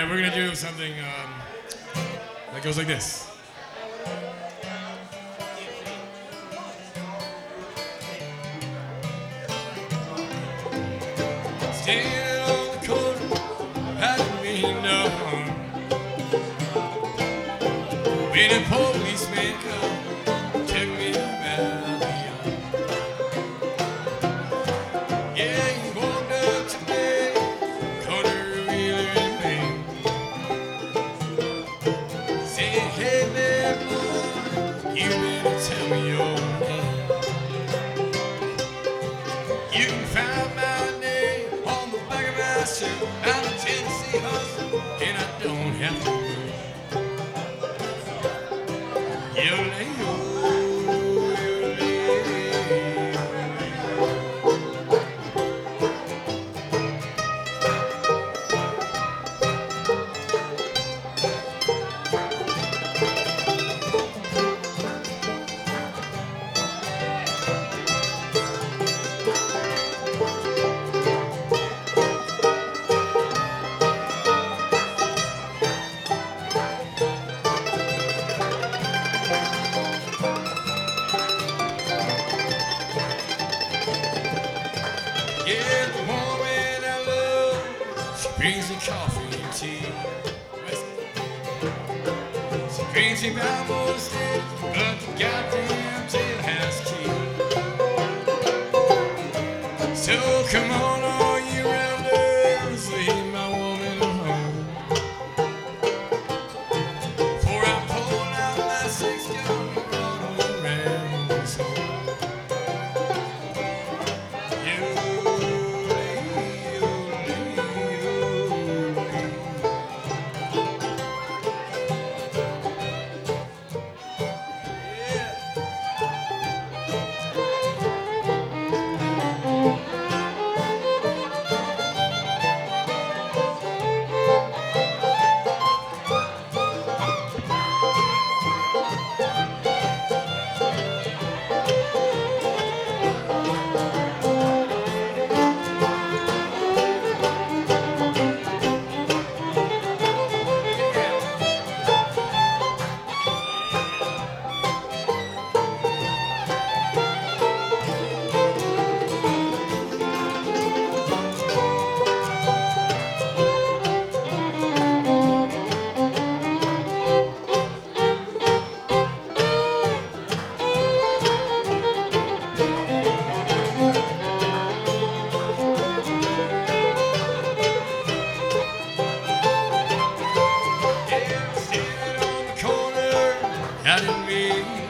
right, we're gonna do something that goes like this. Standing on the corner, I didn't mean no harm. When a policeman come, took me by the arm. Yeah, he walked up to me, corner wheeler and pain. Saying, hey there, boy, you better tell me your name. You can find my name on the back of my shirt. I'm a Tennessee hustler, and I don't have to work. Yeah, the woman I love, she brings me coffee and tea. She brings me Bible study, but the goddamn jailhouse key. So come on, all you rounders, leave my woman alone. For I pull out my 6-gun and run around this home. I didn't mean